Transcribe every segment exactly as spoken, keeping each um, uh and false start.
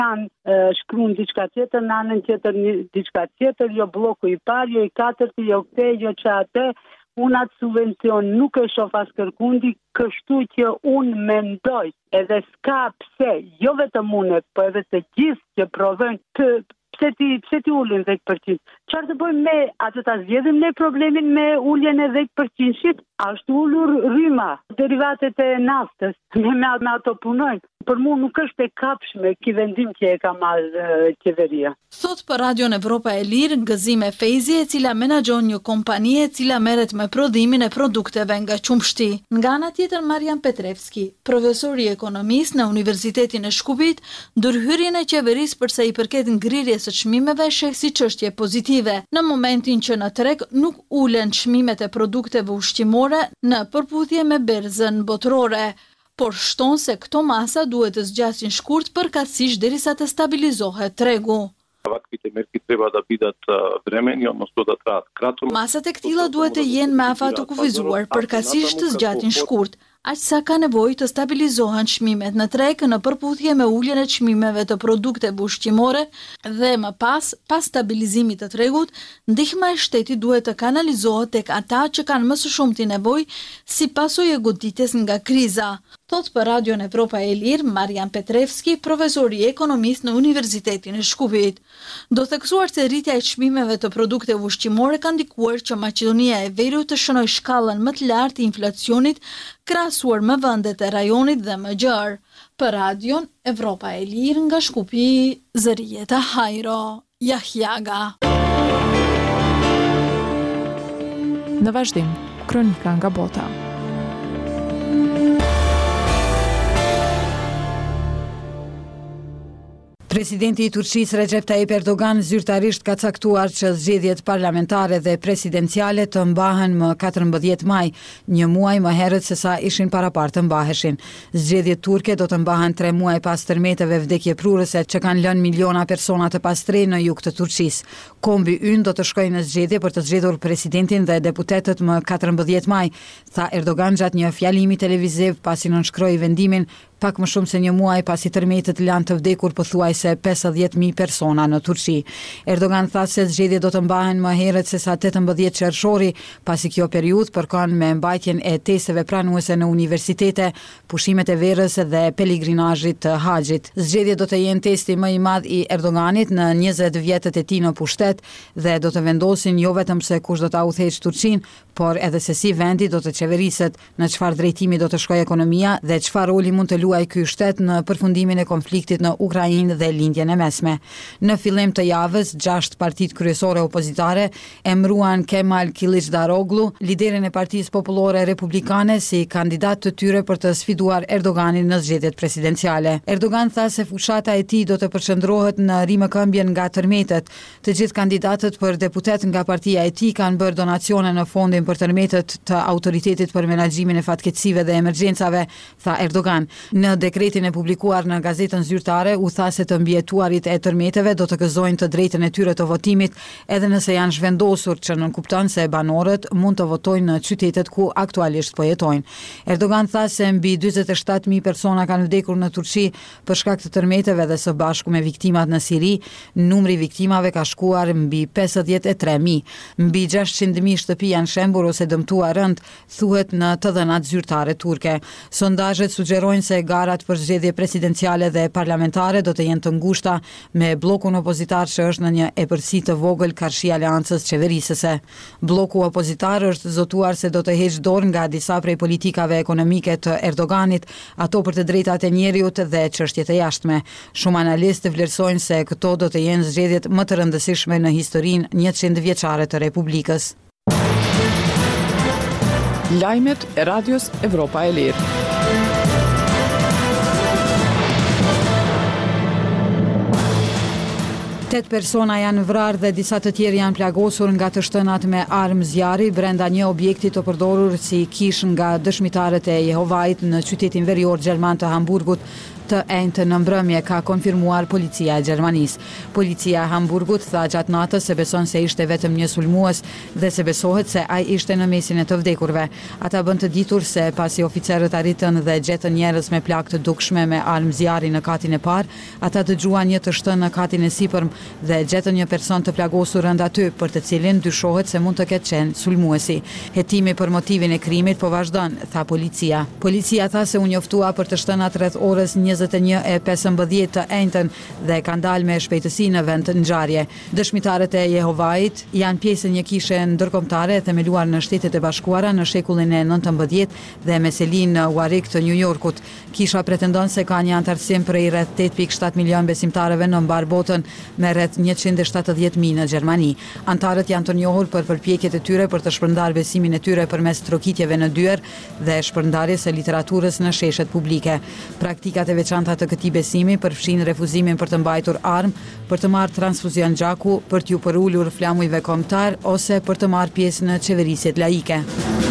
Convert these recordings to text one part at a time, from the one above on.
janë shkruan diçka tjetër, në anën tjetër diçka tjetër, jo bloku i parë, jo i katërt, jo këtë, jo që atë. Unë atë subvencion nuk e shoh as kërkundi, kështu që unë mendoj, edhe s'ka pse, jo vetëm unë, po edhe të gjithë që provojnë të pse ti pse ti ulin dhjetë përqind. Çfarë të bëjmë me atë, ta zgjedhim ne problemin me uljen e dhjetë përqind-shit? Ashtu ulur rryma, derivatet e naftës, ne me, me ato punojmë. Për mua nuk është e kapshme ky vendim që e ka marrë qeveria. Thot për Radion Evropa e Lirë Gëzime Fejzi, e cila menaxhon një kompani e cila merret me prodhimin e produkteve nga qumshti. Nga ana tjetër, Marian Petrevski, profesor i ekonomisë në Universitetin e Shkupit, ndërhyrjen e qeverisë përsa i përket ngrirjes së çmimeve sheh si çështje pozitive, në momentin që në treg nuk ulen çmimet e produkteve ushqimore në përputhje me berzën botërore, por shton se këto masa duhet të zgjasin shkurt përkatësisht derisa të stabilizohet tregu. Masat e këtilla duhet të jenë me afat të kufizuar, përkatësisht të zgjatin shkurt, aq sa ka nevojë të stabilizohen çmimet në treg në përputhje me uljen e çmimeve të produkteve ushqimore dhe më pas, pas stabilizimit të tregut, ndihma e shtetit duhet të kanalizohet tek ata që kanë më së shumti nevojë si pasojë e goditjes nga kriza. Thot për Radion Evropa e Lirë Marian Petrevski, profesor i ekonomisë në Universitetin e Shkupit. Do theksuar se rritja e çmimeve të produkteve ushqimore ka ndikuar që Maqedonia e Veriut të shënojë shkallën më të lartë të inflacionit krahasuar me vendet e rajonit dhe më gjerë. Për Radion Evropa e Lirë nga Shkupi, Zërijeta Hajro, Jahjaga. Në vazhdim, kronika nga bota. Presidenti i Turqisë Recep Tayyip Erdogan zyrtarisht ka caktuar që zgjedhjet parlamentare dhe presidenciale të mbahen më katërmbëdhjetë maj, një muaj më herët se sa ishin parapartë të mbaheshin. Zgjedhjet turke do të mbahen tre muaj pas tërmeteve vdekjeprurëse që kanë lënë miliona persona të pastrej në jug të Turqisë. Kombi ynë do të shkojë në zgjedhje për të zgjedhur presidentin dhe deputetët më katërmbëdhjetë maj, tha Erdogan gjatë një fjalimi televiziv pasi nënshkroi vendimin pak më shumë se një muaj pasi tërmetët lanë të vdekur pothuajse pesëdhjetë mijë persona në Turqi. Erdogan tha se zgjedhjet do të mbahen më herët se sa tetëmbëdhjetë qershori, pasi kjo periudhë përkon me mbajtjen e testeve pranuese në universitete, pushimet e verës dhe peligrinazhit të haxhit. Zgjedhjet do të jenë testi më i madh i Erdoganit në njëzet vjetët e tij në pushtet dhe do të vendosin jo vetëm se kush do ta udhëheqë Turqinë, por edhe se si vendi do të qeveriset, në çfarë drejtimi do të shkojë ekonomia dhe çfarë roli mund të luajë ky shtet në përfundimin e konfliktit në Ukrainë dhe lindjen e mesme. Në fillim të javës, gjashtë partitë kryesore opozitare emëruan Kemal Kılıçdaroğlu, liderin e Partisë Popullore Republikane, si kandidat të tyre për të sfiduar Erdoganin në zgjedhjet presidenciale. Erdogan tha se fushata e tij do të përqendrohet në rimëkëmbjen nga tërmetët. Të gjithë kandidatët për deputet nga partia e tij kanë bërë donacione në fondin për tërmetët të autoritetit për menaxhimin e fatkeqësive dhe emergjencave, tha Erdogan. Në dekretin e publikuar në gazetën zyrtare u tha se të mbijetuarit e tërmeteve do të gëzojnë të drejtën e tyre të votimit edhe nëse janë zhvendosur, që nënkupton se banorët mund të votojnë në qytetet ku aktualisht po jetojnë. Erdogan tha se mbi dyzet e shtatë mijë persona kanë vdekur në Turqi për shkak të tërmeteve dhe së bashku me viktimat në Siri, numri viktimave ka shkuar mbi pesëdhjetë e tre mijë. Mbi gjashtëqind mijë shtëpi janë shembur ose dëmtuar rënd, thuhet në të dhënat zyrtare turke. Sondazhet sugjerojnë se garat për zgjedhje presidenciale dhe parlamentare do të jenë të ngushta, me bllokun opozitar që është në një epërsi të vogël karshi aleancës qeverisëse. Bloku opozitar është zotuar se do të heqë dorë nga disa prej politikave ekonomike të Erdoganit, ato për të drejtat e njeriut dhe çështjet e jashtme. Shumë analistë vlerësojnë se këto do të jenë zgjedhjet më të rëndësishme në historinë njëqind vjeçare të Republikës. Lajmet e Radios Evropa e Lirë. Tet persona janë vrarë dhe disa të tjerë janë plagosur nga të shtënat me armë zjarri brenda një objekti të përdorur si kish nga dëshmitarët e Jehovait në qytetin verior gjerman të Hamburgut. të enjtë në mbrëmje, ka konfirmuar policia e Gjermanisë. Policia e Hamburgut tha gjatë natës se beson se ishte vetëm një sulmues dhe se besohet se ai ishte në mesin e të vdekurve. Ata bën të ditur se pasi oficerët arritën dhe gjetën njerëz me plagë të dukshme me armë zjarri në katin e parë, ata dëgjuan një të shtënë në katin e sipërm dhe gjetën një person të plagosur rënd aty, për të cilin dyshohet se mund të ketë qenë sulmuesi. Hetimi për motivin e krimit po vazhdon, tha policia. Policia tha se u njoftua për të shtënat rreth orës njëzet e një e pesëmbëdhjetë të enjtën dhe kanë dalë me shpejtësi në vend të ngjarje. Dëshmitarët e Jehovait janë pjesë e një kishe ndërkombëtare e themeluar në Shtetet e Bashkuara në shekullin e nëntëmbëdhjetë dhe me selin në Warwick të New Yorkut. Kisha pretendon se ka një antarësim prej rreth tetë pikë shtatë milion besimtarëve në mbar botën me rreth njëqind e shtatëdhjetë mijë në Gjermani. Antarët janë të njohur për përpjekjet e tyre për të shpërndarë besimin e tyre përmes trokitjeve në dyer dhe shpërndarjes së literaturës në sheshet publike. Praktikat e veçanta të këtij besimi përfshin refuzimin për të mbajtur armë, për të marrë transfuzion gjaku, për t'ju përulur flamujve kombëtar ose për të marrë pjesë në qeverisjet laike.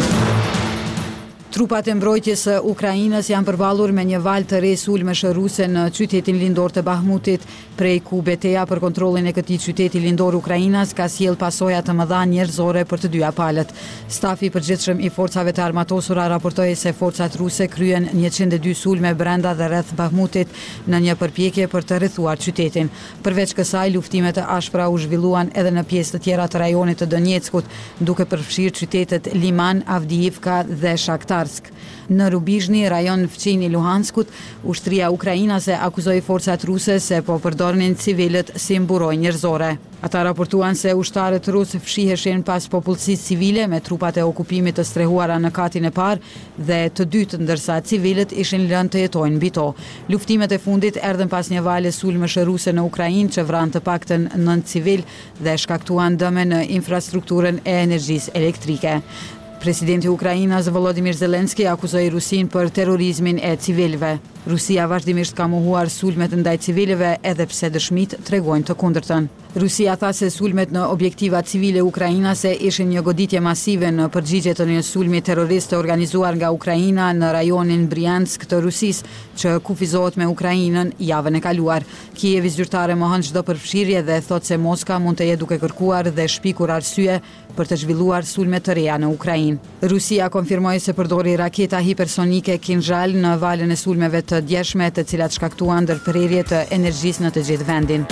Trupat e mbrojtjes së Ukrainës janë përballur me një val të re sulmesh ruse në qytetin lindor të Bahmutit, prej ku betejë për kontrollin e këtij qyteti lindor Ukrainas ka sjell pasoja të mëdha njerëzore për të dyja palët. Stafi i përgjithshëm i forcave të armatosura raportoi se forcat ruse kryen njëqind e dy sulme brenda dhe rreth Bahmutit në një përpjekje për të rrethuar qytetin. Përveç kësaj, luftime të ashpra u zhvilluan edhe në pjesë të tjera të rajonit të Donjeckut, duke përfshirë qytetet Liman, Avdiivka dhe Shakhtar. Në Rubizhni, rajon fqin i Luhanskut, ushtria ukrainase akuzoi forcat ruse se po përdornin civilët si mburoj njerëzore. Ata raportuan se ushtarët rusë fshiheshin pas popullsisë civile me trupat e okupimit të strehuara në katin e parë dhe të dytë, ndërsa civilët ishin lënë të jetojnë mbi to. Luftimet e fundit erdhën pas një vale sulmesh ruse në Ukrainë që vran të paktën nëntë civil dhe shkaktuan dëme në infrastrukturën e energjisë elektrike. Presidenti i Ukrainës Volodymyr Zelensky akuzoi Rusinë për terrorizmin e civilëve. Rusia vazhdimisht ka mohuar sulmet ndaj civilëve edhe pse dëshmitë tregojnë të kundërtën. Rusia tha se sulmet në objektiva civile ukrainase ishin një goditje masive në përgjigje të një sulmi terrorist të organizuar nga Ukraina në rajonin Bryansk të Rusisë, që kufizohet me Ukrainën javën e kaluar. Kijevi zyrtare mohon çdo përfshirje dhe thotë se Moska mund të jetë duke kërkuar dhe shpikur arsye për të zhvilluar sulme të reja në Ukrainë. Rusia konfirmoi se përdori raketa hipersonike Kinjal në valën e sulmeve të djeshme, të cilat shkaktuan ndërprerje të energjisë në të gjithë vendin.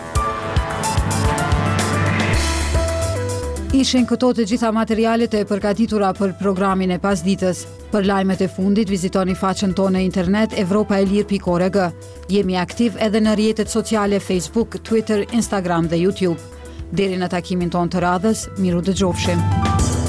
Ishin këto të gjitha materialet e përgatitura për programin e pasditës. Për lajmet e fundit, vizitoni faqen tonë në internet evropaelir pikë org. Jemi aktiv edhe në rrjetet sociale Facebook, Twitter, Instagram dhe YouTube. Deri në takimin tonë të radhës, miru dëgjofshim.